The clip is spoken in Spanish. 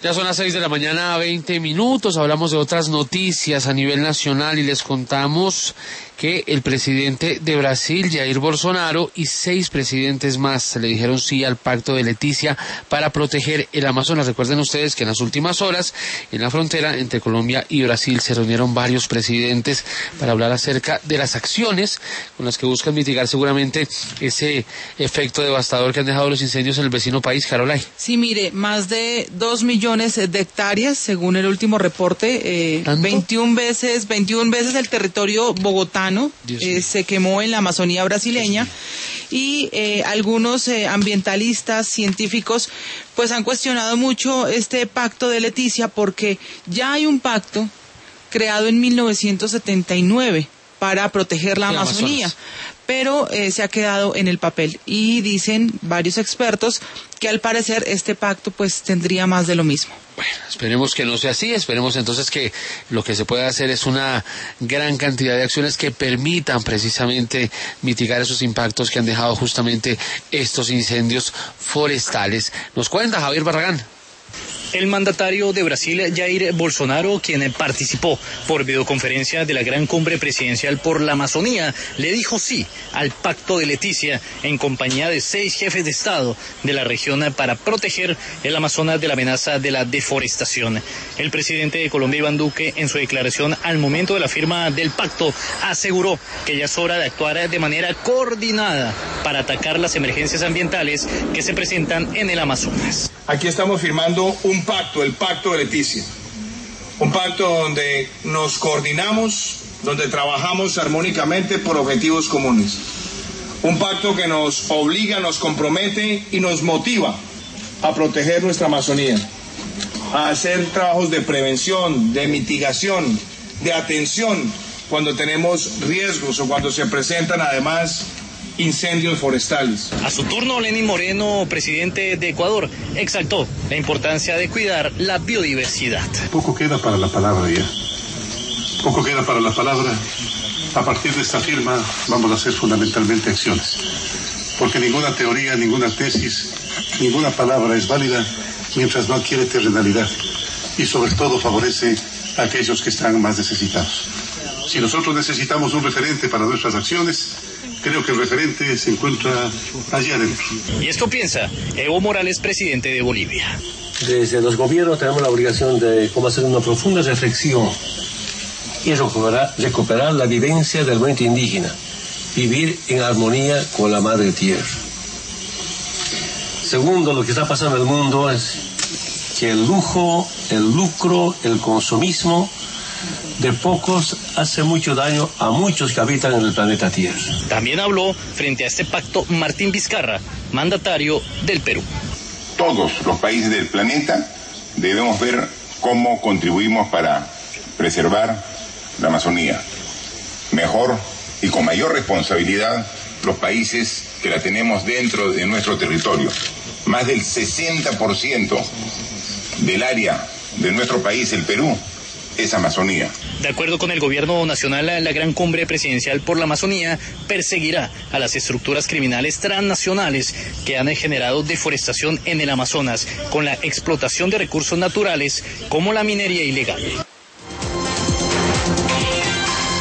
Ya son las 6 de la mañana, 20 minutos. Hablamos de otras noticias a nivel nacional y les contamos que el presidente de Brasil, Jair Bolsonaro, y 6 presidentes más le dijeron sí al pacto de Leticia para proteger el Amazonas. Recuerden ustedes que en las últimas horas, en la frontera entre Colombia y Brasil, se reunieron varios presidentes para hablar acerca de las acciones con las que buscan mitigar seguramente ese efecto devastador que han dejado los incendios en el vecino país. Carolay. Sí, mire, más de 2 millones de hectáreas, según el último reporte, 21 veces el territorio bogotano se quemó en la Amazonía brasileña, y algunos ambientalistas, científicos, pues han cuestionado mucho este pacto de Leticia, porque ya hay un pacto creado en 1979 para proteger la Amazonía, pero se ha quedado en el papel, y dicen varios expertos que al parecer este pacto pues tendría más de lo mismo. Bueno, esperemos que no sea así, esperemos entonces que lo que se pueda hacer es una gran cantidad de acciones que permitan precisamente mitigar esos impactos que han dejado justamente estos incendios forestales. Nos cuenta Javier Barragán. El mandatario de Brasil, Jair Bolsonaro, quien participó por videoconferencia de la gran cumbre presidencial por la Amazonía, le dijo sí al pacto de Leticia en compañía de 6 jefes de Estado de la región para proteger el Amazonas de la amenaza de la deforestación. El presidente de Colombia, Iván Duque, en su declaración al momento de la firma del pacto, aseguró que ya es hora de actuar de manera coordinada para atacar las emergencias ambientales que se presentan en el Amazonas. Aquí estamos firmando un pacto, el pacto de Leticia. Un pacto donde nos coordinamos, donde trabajamos armónicamente por objetivos comunes. Un pacto que nos obliga, nos compromete y nos motiva a proteger nuestra Amazonía, a hacer trabajos de prevención, de mitigación, de atención cuando tenemos riesgos o cuando se presentan además incendios forestales. A su turno, Lenín Moreno, presidente de Ecuador, exaltó la importancia de cuidar la biodiversidad. Poco queda para la palabra ya. Poco queda para la palabra. A partir de esta firma vamos a hacer fundamentalmente acciones. Porque ninguna teoría, ninguna tesis, ninguna palabra es válida mientras no adquiere terrenalidad. Y sobre todo favorece a aquellos que están más necesitados. Si nosotros necesitamos un referente para nuestras acciones, creo que el referente se encuentra allí adentro. Y esto piensa Evo Morales, presidente de Bolivia. Desde los gobiernos tenemos la obligación de cómo hacer una profunda reflexión y recuperar la vivencia del movimiento indígena, vivir en armonía con la madre tierra. Segundo, lo que está pasando en el mundo es que el lujo, el lucro, el consumismo de pocos hace mucho daño a muchos que habitan en el planeta Tierra. También habló frente a este pacto Martín Vizcarra, mandatario del Perú. Todos los países del planeta debemos ver cómo contribuimos para preservar la Amazonía. Mejor y con mayor responsabilidad los países que la tenemos dentro de nuestro territorio. Más del 60% del área de nuestro país, el Perú, es Amazonía. De acuerdo con el gobierno nacional, la gran cumbre presidencial por la Amazonía perseguirá a las estructuras criminales transnacionales que han generado deforestación en el Amazonas con la explotación de recursos naturales como la minería ilegal.